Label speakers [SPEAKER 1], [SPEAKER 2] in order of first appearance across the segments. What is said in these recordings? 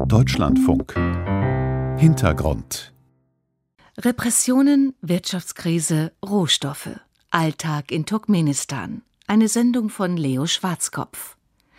[SPEAKER 1] Deutschlandfunk. Hintergrund.
[SPEAKER 2] Repressionen, Wirtschaftskrise, Rohstoffe. Alltag in Turkmenistan. Eine Sendung von Leo Schwarzkopf.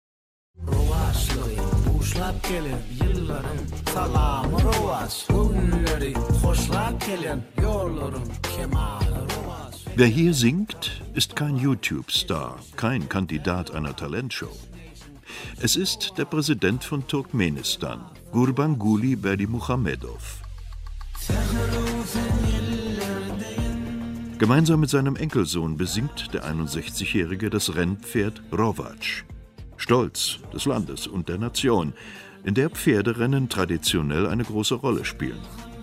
[SPEAKER 3] Wer hier singt, ist kein YouTube-Star, kein Kandidat einer Talentshow. Es ist der Präsident von Turkmenistan, Gurbanguly Berdimuhamedov. Gemeinsam mit seinem Enkelsohn besingt der 61-Jährige das Rennpferd Rovac. Stolz des Landes und der Nation, in der Pferderennen traditionell eine große Rolle spielen.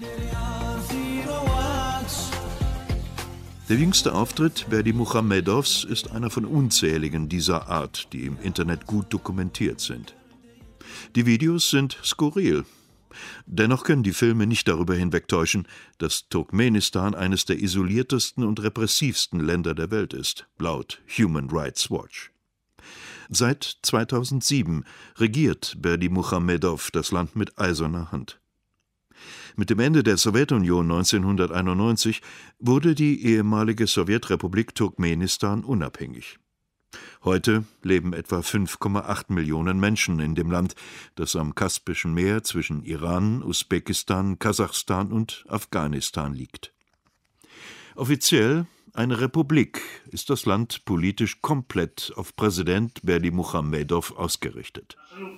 [SPEAKER 3] Der jüngste Auftritt Berdimuhamedovs ist einer von unzähligen dieser Art, die im Internet gut dokumentiert sind. Die Videos sind skurril. Dennoch können die Filme nicht darüber hinwegtäuschen, dass Turkmenistan eines der isoliertesten und repressivsten Länder der Welt ist, laut Human Rights Watch. Seit 2007 regiert Berdimuhamedov das Land mit eiserner Hand. Mit dem Ende der Sowjetunion 1991 wurde die ehemalige Sowjetrepublik Turkmenistan unabhängig. Heute leben etwa 5,8 Millionen Menschen in dem Land, das am Kaspischen Meer zwischen Iran, Usbekistan, Kasachstan und Afghanistan liegt. Offiziell eine Republik ist das Land politisch komplett auf Präsident Berdimuhamedov ausgerichtet.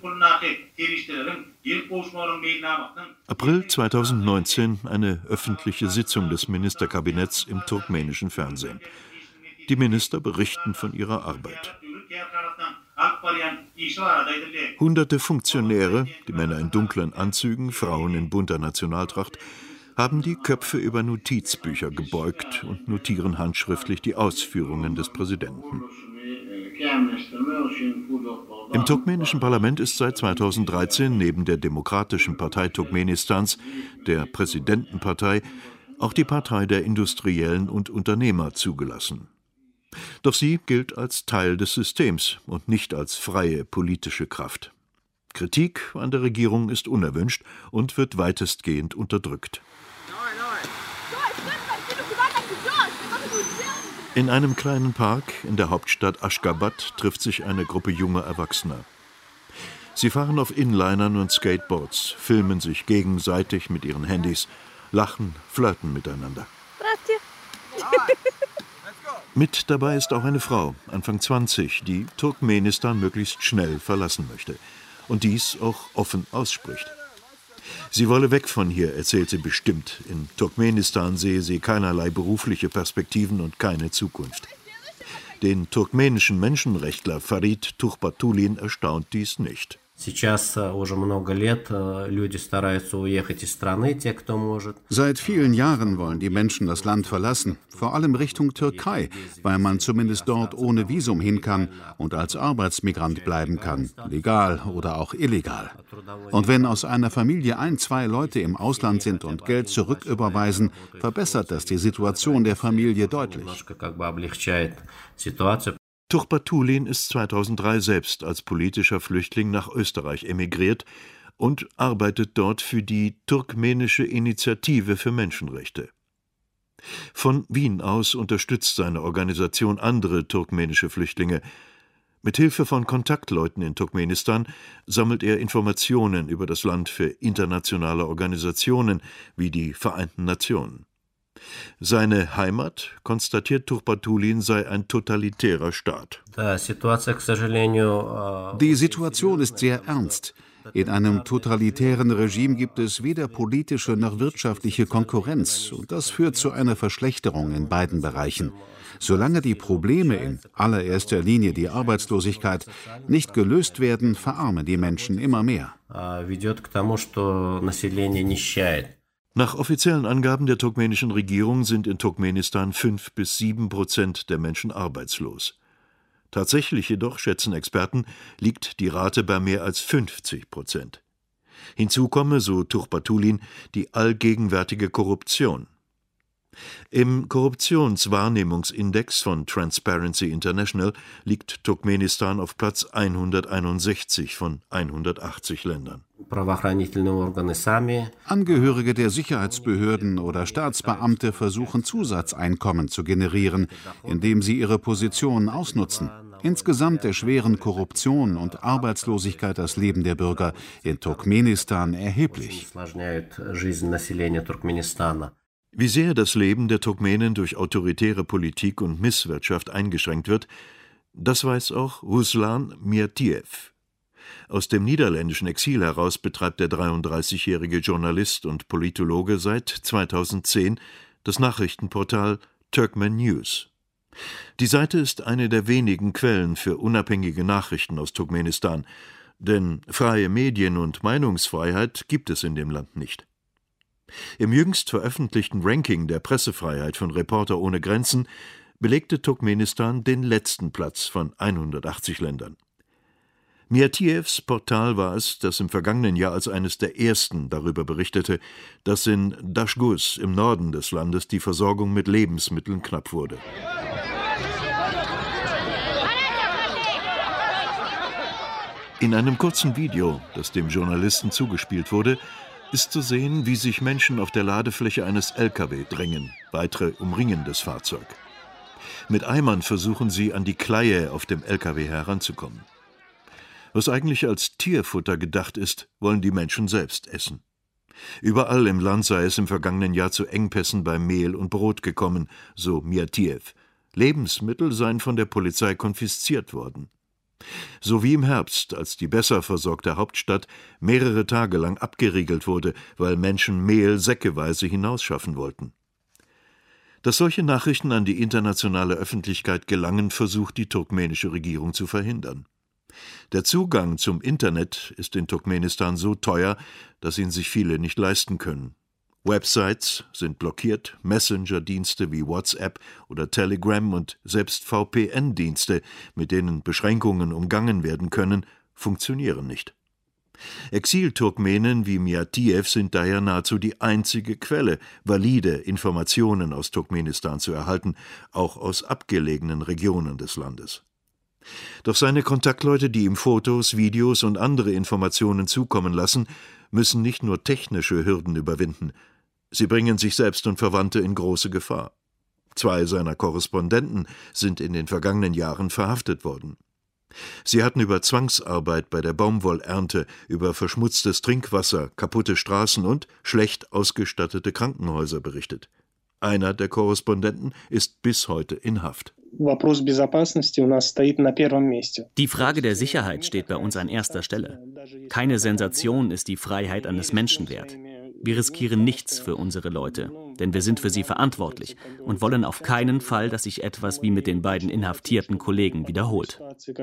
[SPEAKER 3] April 2019 eine öffentliche Sitzung des Ministerkabinetts im turkmenischen Fernsehen. Die Minister berichten von ihrer Arbeit. Hunderte Funktionäre, die Männer in dunklen Anzügen, Frauen in bunter Nationaltracht, haben die Köpfe über Notizbücher gebeugt und notieren handschriftlich die Ausführungen des Präsidenten. Im turkmenischen Parlament ist seit 2013 neben der Demokratischen Partei Turkmenistans, der Präsidentenpartei, auch die Partei der Industriellen und Unternehmer zugelassen. Doch sie gilt als Teil des Systems und nicht als freie politische Kraft. Kritik an der Regierung ist unerwünscht und wird weitestgehend unterdrückt. In einem kleinen Park in der Hauptstadt Aşgabat trifft sich eine Gruppe junger Erwachsener. Sie fahren auf Inlinern und Skateboards, filmen sich gegenseitig mit ihren Handys, lachen, flirten miteinander. Mit dabei ist auch eine Frau, Anfang 20, die Turkmenistan möglichst schnell verlassen möchte und dies auch offen ausspricht. Sie wolle weg von hier, erzählt sie bestimmt. In Turkmenistan sehe sie keinerlei berufliche Perspektiven und keine Zukunft. Den turkmenischen Menschenrechtler Farid Tughbatulin erstaunt dies nicht.
[SPEAKER 1] Seit vielen Jahren wollen die Menschen das Land verlassen, vor allem Richtung Türkei, weil man zumindest dort ohne Visum hin kann und als Arbeitsmigrant bleiben kann, legal oder auch illegal. Und wenn aus einer Familie 1-2 Leute im Ausland sind und Geld zurücküberweisen, verbessert das die Situation der Familie deutlich.
[SPEAKER 3] Tughbatulin ist 2003 selbst als politischer Flüchtling nach Österreich emigriert und arbeitet dort für die Turkmenische Initiative für Menschenrechte. Von Wien aus unterstützt seine Organisation andere turkmenische Flüchtlinge. Mit Hilfe von Kontaktleuten in Turkmenistan sammelt er Informationen über das Land für internationale Organisationen wie die Vereinten Nationen. Seine Heimat, konstatiert Tughbatulin, sei ein totalitärer Staat.
[SPEAKER 1] Die Situation ist sehr ernst. In einem totalitären Regime gibt es weder politische noch wirtschaftliche Konkurrenz, und das führt zu einer Verschlechterung in beiden Bereichen. Solange die Probleme, in allererster Linie die Arbeitslosigkeit, nicht gelöst werden, verarmen die Menschen immer mehr.
[SPEAKER 3] Nach offiziellen Angaben der turkmenischen Regierung sind in Turkmenistan 5-7% der Menschen arbeitslos. Tatsächlich jedoch, schätzen Experten, liegt die Rate bei mehr als 50%. Hinzu komme, so Tughbatulin, die allgegenwärtige Korruption. Im Korruptionswahrnehmungsindex von Transparency International liegt Turkmenistan auf Platz 161 von 180 Ländern.
[SPEAKER 1] Angehörige der Sicherheitsbehörden oder Staatsbeamte versuchen Zusatzeinkommen zu generieren, indem sie ihre Positionen ausnutzen. Insgesamt erschweren Korruption und Arbeitslosigkeit das Leben der Bürger in Turkmenistan erheblich.
[SPEAKER 3] Wie sehr das Leben der Turkmenen durch autoritäre Politik und Misswirtschaft eingeschränkt wird, das weiß auch Ruslan Miatiev. Aus dem niederländischen Exil heraus betreibt der 33-jährige Journalist und Politologe seit 2010 das Nachrichtenportal Turkmen News. Die Seite ist eine der wenigen Quellen für unabhängige Nachrichten aus Turkmenistan, denn freie Medien und Meinungsfreiheit gibt es in dem Land nicht. Im jüngst veröffentlichten Ranking der Pressefreiheit von Reporter ohne Grenzen belegte Turkmenistan den letzten Platz von 180 Ländern. Miatievs Portal war es, das im vergangenen Jahr als eines der ersten darüber berichtete, dass in Daschgus im Norden des Landes die Versorgung mit Lebensmitteln knapp wurde. In einem kurzen Video, das dem Journalisten zugespielt wurde, ist zu sehen, wie sich Menschen auf der Ladefläche eines LKW drängen, weitere umringen das Fahrzeug. Mit Eimern versuchen sie, an die Kleie auf dem LKW heranzukommen. Was eigentlich als Tierfutter gedacht ist, wollen die Menschen selbst essen. Überall im Land sei es im vergangenen Jahr zu Engpässen bei Mehl und Brot gekommen, so Miatiev. Lebensmittel seien von der Polizei konfisziert worden. So wie im Herbst, als die besser versorgte Hauptstadt mehrere Tage lang abgeriegelt wurde, weil Menschen Mehl säckeweise hinausschaffen wollten. Dass solche Nachrichten an die internationale Öffentlichkeit gelangen, versucht die turkmenische Regierung zu verhindern. Der Zugang zum Internet ist in Turkmenistan so teuer, dass ihn sich viele nicht leisten können. Websites sind blockiert, Messenger-Dienste wie WhatsApp oder Telegram und selbst VPN-Dienste, mit denen Beschränkungen umgangen werden können, funktionieren nicht. Exil-Turkmenen wie Miatiev sind daher nahezu die einzige Quelle, valide Informationen aus Turkmenistan zu erhalten, auch aus abgelegenen Regionen des Landes. Doch seine Kontaktleute, die ihm Fotos, Videos und andere Informationen zukommen lassen, müssen nicht nur technische Hürden überwinden. Sie bringen sich selbst und Verwandte in große Gefahr. 2 seiner Korrespondenten sind in den vergangenen Jahren verhaftet worden. Sie hatten über Zwangsarbeit bei der Baumwollernte, über verschmutztes Trinkwasser, kaputte Straßen und schlecht ausgestattete Krankenhäuser berichtet. Einer der Korrespondenten ist bis heute in Haft.
[SPEAKER 4] Die Frage der Sicherheit steht bei uns an erster Stelle. Keine Sensation ist die Freiheit eines Menschen wert. Wir riskieren nichts für unsere Leute, denn wir sind für sie verantwortlich und wollen auf keinen Fall, dass sich etwas wie mit den beiden inhaftierten Kollegen wiederholt.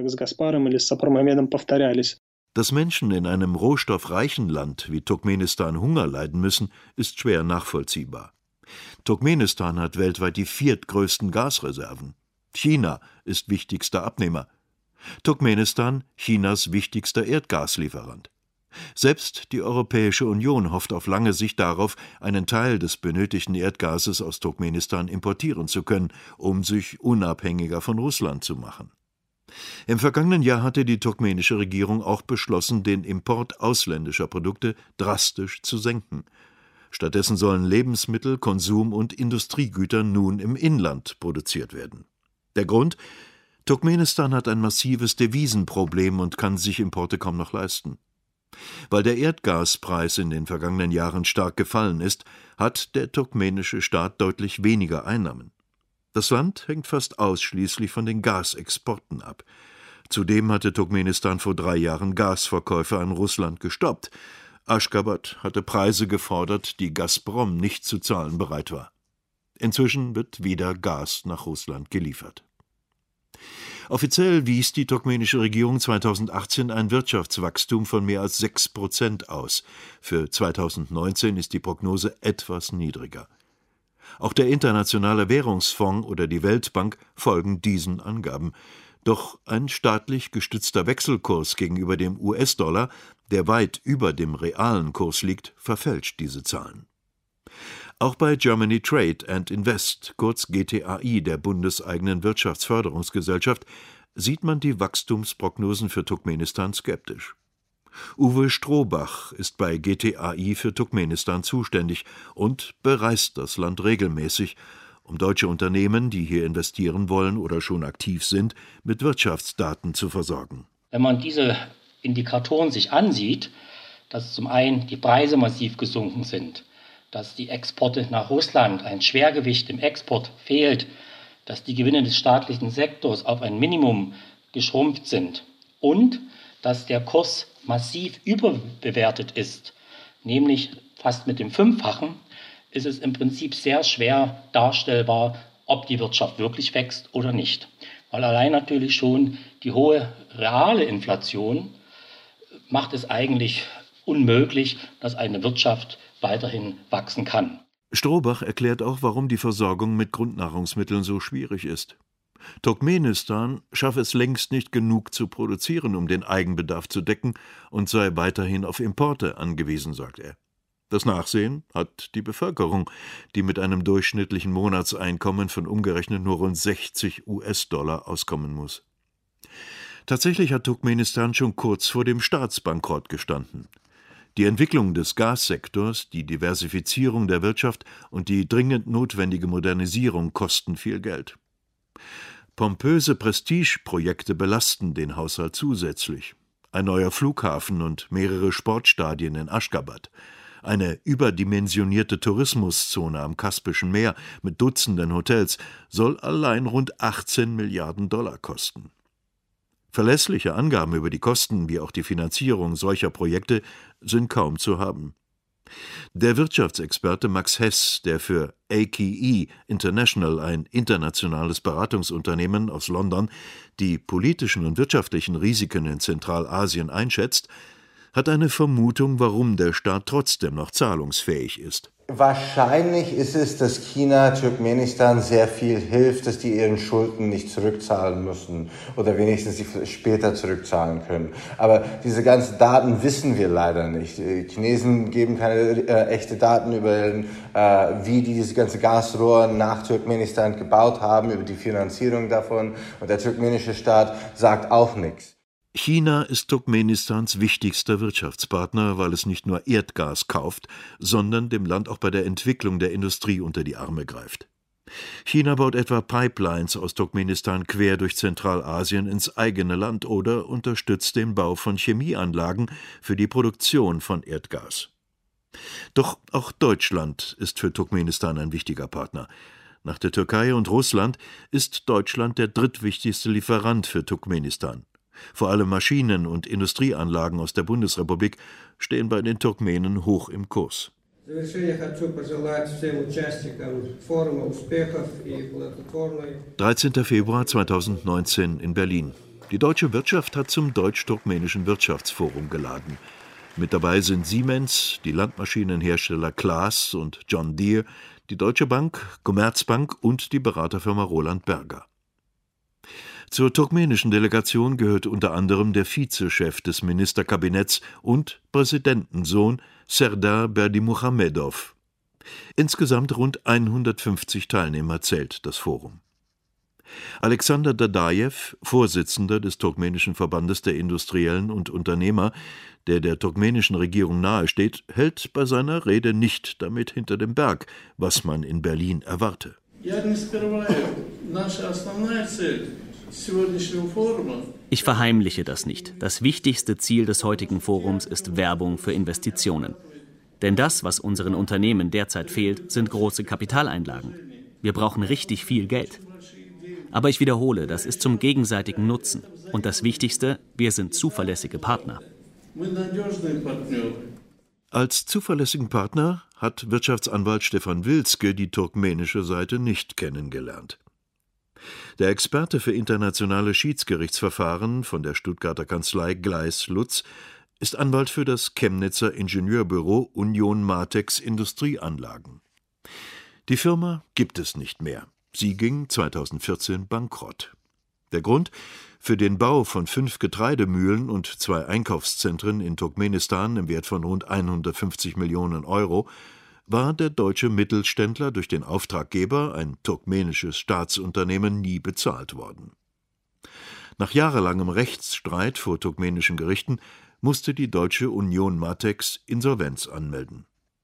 [SPEAKER 3] Dass Menschen in einem rohstoffreichen Land wie Turkmenistan Hunger leiden müssen, ist schwer nachvollziehbar. Turkmenistan hat weltweit die 4. größten Gasreserven. China ist wichtigster Abnehmer. Turkmenistan Chinas wichtigster Erdgaslieferant. Selbst die Europäische Union hofft auf lange Sicht darauf, einen Teil des benötigten Erdgases aus Turkmenistan importieren zu können, um sich unabhängiger von Russland zu machen. Im vergangenen Jahr hatte die turkmenische Regierung auch beschlossen, den Import ausländischer Produkte drastisch zu senken. Stattdessen sollen Lebensmittel, Konsum- und Industriegüter nun im Inland produziert werden. Der Grund? Turkmenistan hat ein massives Devisenproblem und kann sich Importe kaum noch leisten. Weil der Erdgaspreis in den vergangenen Jahren stark gefallen ist, hat der turkmenische Staat deutlich weniger Einnahmen. Das Land hängt fast ausschließlich von den Gasexporten ab. Zudem hatte Turkmenistan vor 3 Jahren Gasverkäufe an Russland gestoppt. Aschgabat hatte Preise gefordert, die Gazprom nicht zu zahlen bereit war. Inzwischen wird wieder Gas nach Russland geliefert. Offiziell wies die turkmenische Regierung 2018 ein Wirtschaftswachstum von mehr als 6% aus. Für 2019 ist die Prognose etwas niedriger. Auch der Internationale Währungsfonds oder die Weltbank folgen diesen Angaben. Doch ein staatlich gestützter Wechselkurs gegenüber dem US-Dollar, der weit über dem realen Kurs liegt, verfälscht diese Zahlen. Auch bei Germany Trade and Invest, kurz GTAI, der bundeseigenen Wirtschaftsförderungsgesellschaft, sieht man die Wachstumsprognosen für Turkmenistan skeptisch. Uwe Strohbach ist bei GTAI für Turkmenistan zuständig und bereist das Land regelmäßig, um deutsche Unternehmen, die hier investieren wollen oder schon aktiv sind, mit Wirtschaftsdaten zu versorgen.
[SPEAKER 5] Wenn man diese Indikatoren sich ansieht, dass zum einen die Preise massiv gesunken sind, dass die Exporte nach Russland, ein Schwergewicht im Export fehlt, dass die Gewinne des staatlichen Sektors auf ein Minimum geschrumpft sind und dass der Kurs massiv überbewertet ist, nämlich fast mit dem Fünffachen, ist es im Prinzip sehr schwer darstellbar, ob die Wirtschaft wirklich wächst oder nicht. Weil allein natürlich schon die hohe reale Inflation macht es eigentlich unmöglich, dass eine Wirtschaft weiterhin wachsen kann.
[SPEAKER 3] Strohbach erklärt auch, warum die Versorgung mit Grundnahrungsmitteln so schwierig ist. Turkmenistan schaffe es längst nicht genug zu produzieren, um den Eigenbedarf zu decken, und sei weiterhin auf Importe angewiesen, sagt er. Das Nachsehen hat die Bevölkerung, die mit einem durchschnittlichen Monatseinkommen von umgerechnet nur rund 60 US-Dollar auskommen muss. Tatsächlich hat Turkmenistan schon kurz vor dem Staatsbankrott gestanden. Die Entwicklung des Gassektors, die Diversifizierung der Wirtschaft und die dringend notwendige Modernisierung kosten viel Geld. Pompöse Prestigeprojekte belasten den Haushalt zusätzlich. Ein neuer Flughafen und mehrere Sportstadien in Aşgabat, eine überdimensionierte Tourismuszone am Kaspischen Meer mit Dutzenden Hotels soll allein rund 18 Milliarden Dollar kosten. Verlässliche Angaben über die Kosten wie auch die Finanzierung solcher Projekte sind kaum zu haben. Der Wirtschaftsexperte Max Hess, der für AKE International, ein internationales Beratungsunternehmen aus London, die politischen und wirtschaftlichen Risiken in Zentralasien einschätzt, hat eine Vermutung, warum der Staat trotzdem noch zahlungsfähig ist.
[SPEAKER 6] Wahrscheinlich ist es, dass China Turkmenistan sehr viel hilft, dass die ihren Schulden nicht zurückzahlen müssen oder wenigstens sie später zurückzahlen können. Aber diese ganzen Daten wissen wir leider nicht. Die Chinesen geben keine echte Daten über, wie die diese ganze Gasrohre nach Turkmenistan gebaut haben, über die Finanzierung davon. Und der turkmenische Staat sagt auch nichts.
[SPEAKER 3] China ist Turkmenistans wichtigster Wirtschaftspartner, weil es nicht nur Erdgas kauft, sondern dem Land auch bei der Entwicklung der Industrie unter die Arme greift. China baut etwa Pipelines aus Turkmenistan quer durch Zentralasien ins eigene Land oder unterstützt den Bau von Chemieanlagen für die Produktion von Erdgas. Doch auch Deutschland ist für Turkmenistan ein wichtiger Partner. Nach der Türkei und Russland ist Deutschland der drittwichtigste Lieferant für Turkmenistan. Vor allem Maschinen- und Industrieanlagen aus der Bundesrepublik stehen bei den Turkmenen hoch im Kurs. 13. Februar 2019 in Berlin. Die deutsche Wirtschaft hat zum Deutsch-Turkmenischen Wirtschaftsforum geladen. Mit dabei sind Siemens, die Landmaschinenhersteller Claas und John Deere, die Deutsche Bank, Commerzbank und die Beraterfirma Roland Berger. Zur turkmenischen Delegation gehört unter anderem der Vizechef des Ministerkabinetts und Präsidentensohn Serdar Berdimuhamedov. Insgesamt rund 150 Teilnehmer zählt das Forum. Alexander Dadajew, Vorsitzender des Turkmenischen Verbandes der Industriellen und Unternehmer, der turkmenischen Regierung nahesteht, hält bei seiner Rede nicht damit hinter dem Berg, was man in Berlin erwarte.
[SPEAKER 4] Ich verheimliche das nicht. Das wichtigste Ziel des heutigen Forums ist Werbung für Investitionen. Denn das, was unseren Unternehmen derzeit fehlt, sind große Kapitaleinlagen. Wir brauchen richtig viel Geld. Aber ich wiederhole, das ist zum gegenseitigen Nutzen. Und das Wichtigste, wir sind zuverlässige Partner.
[SPEAKER 3] Als zuverlässigen Partner hat Wirtschaftsanwalt Stefan Wilske die turkmenische Seite nicht kennengelernt. Der Experte für internationale Schiedsgerichtsverfahren von der Stuttgarter Kanzlei Gleis-Lutz ist Anwalt für das Chemnitzer Ingenieurbüro Union Matex Industrieanlagen. Die Firma gibt es nicht mehr. Sie ging 2014 bankrott. Der Grund? Für den Bau von 5 Getreidemühlen und 2 Einkaufszentren in Turkmenistan im Wert von rund 150 Millionen Euro war der deutsche Mittelständler durch den Auftraggeber, ein turkmenisches Staatsunternehmen, nie bezahlt worden. Nach jahrelangem Rechtsstreit vor turkmenischen Gerichten musste die deutsche Union Matex Insolvenz anmelden.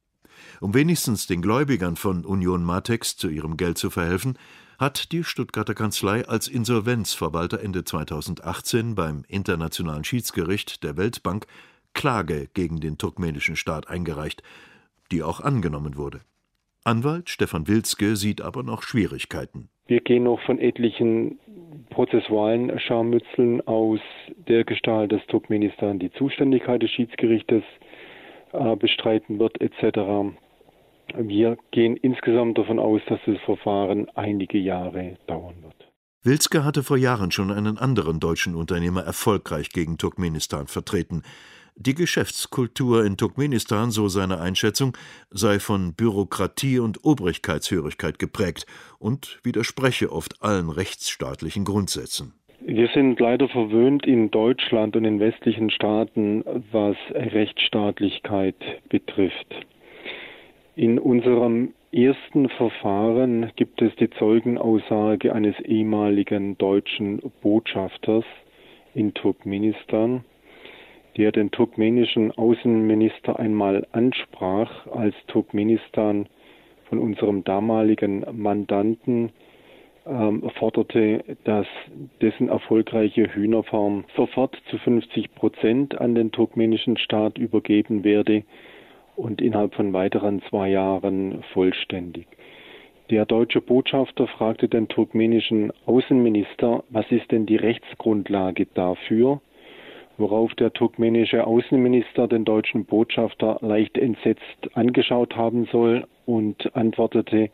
[SPEAKER 3] Um wenigstens den Gläubigern von Union Matex zu ihrem Geld zu verhelfen, hat die Stuttgarter Kanzlei als Insolvenzverwalter Ende 2018 beim Internationalen Schiedsgericht der Weltbank Klage gegen den turkmenischen Staat eingereicht, die auch angenommen wurde. Anwalt Stefan Wilzke sieht aber noch Schwierigkeiten.
[SPEAKER 7] Wir gehen noch von etlichen prozessualen Scharmützeln aus, der Gestalt, dass Turkmenistan die Zuständigkeit des Schiedsgerichtes bestreiten wird etc. Wir gehen insgesamt davon aus, dass das Verfahren einige Jahre dauern wird.
[SPEAKER 3] Wilzke hatte vor Jahren schon einen anderen deutschen Unternehmer erfolgreich gegen Turkmenistan vertreten. Die Geschäftskultur in Turkmenistan, so seine Einschätzung, sei von Bürokratie und Obrigkeitshörigkeit geprägt und widerspreche oft allen rechtsstaatlichen Grundsätzen.
[SPEAKER 7] Wir sind leider verwöhnt in Deutschland und in westlichen Staaten, was Rechtsstaatlichkeit betrifft. In unserem ersten Verfahren gibt es die Zeugenaussage eines ehemaligen deutschen Botschafters in Turkmenistan, der den turkmenischen Außenminister einmal ansprach, als Turkmenistan von unserem damaligen Mandanten forderte, dass dessen erfolgreiche Hühnerfarm sofort zu 50% an den turkmenischen Staat übergeben werde und innerhalb von weiteren 2 Jahren vollständig. Der deutsche Botschafter fragte den turkmenischen Außenminister, was ist denn die Rechtsgrundlage dafür? Worauf der turkmenische Außenminister den deutschen Botschafter leicht entsetzt angeschaut haben soll und antwortete: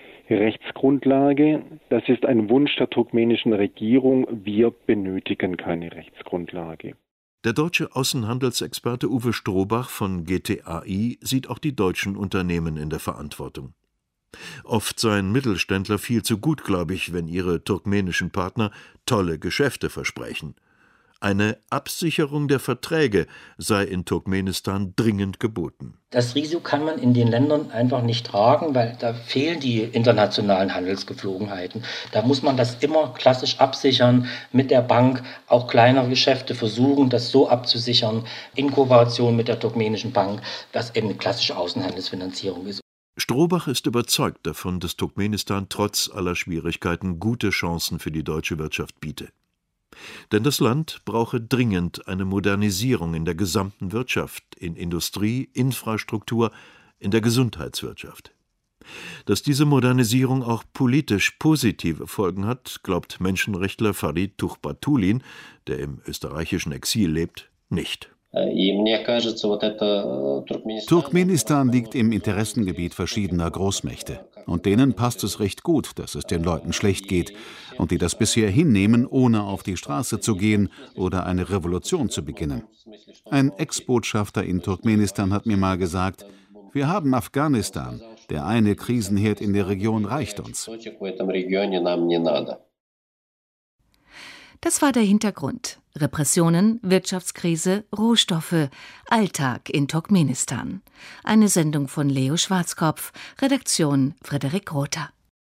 [SPEAKER 7] Rechtsgrundlage, das ist ein Wunsch der turkmenischen Regierung, wir benötigen keine Rechtsgrundlage.
[SPEAKER 3] Der deutsche Außenhandelsexperte Uwe Strohbach von GTAI sieht auch die deutschen Unternehmen in der Verantwortung. Oft seien Mittelständler viel zu gutgläubig, wenn ihre turkmenischen Partner tolle Geschäfte versprechen. Eine Absicherung der Verträge sei in Turkmenistan dringend geboten.
[SPEAKER 5] Das Risiko kann man in den Ländern einfach nicht tragen, weil da fehlen die internationalen Handelsgeflogenheiten. Da muss man das immer klassisch absichern mit der Bank, auch kleinere Geschäfte versuchen, das so abzusichern, in Kooperation mit der turkmenischen Bank, dass eben eine klassische Außenhandelsfinanzierung ist.
[SPEAKER 3] Strohbach ist überzeugt davon, dass Turkmenistan trotz aller Schwierigkeiten gute Chancen für die deutsche Wirtschaft biete. Denn das Land brauche dringend eine Modernisierung in der gesamten Wirtschaft, in Industrie, Infrastruktur, in der Gesundheitswirtschaft. Dass diese Modernisierung auch politisch positive Folgen hat, glaubt Menschenrechtler Farid Tuchbatulin, der im österreichischen Exil lebt, nicht.
[SPEAKER 1] Turkmenistan liegt im Interessengebiet verschiedener Großmächte. Und denen passt es recht gut, dass es den Leuten schlecht geht und die das bisher hinnehmen, ohne auf die Straße zu gehen oder eine Revolution zu beginnen. Ein Ex-Botschafter in Turkmenistan hat mir mal gesagt: Wir haben Afghanistan, der eine Krisenherd in der Region reicht uns.
[SPEAKER 2] Das war der Hintergrund. Repressionen, Wirtschaftskrise, Rohstoffe, Alltag in Turkmenistan. Eine Sendung von Leo Schwarzkopf, Redaktion Frederik Rother.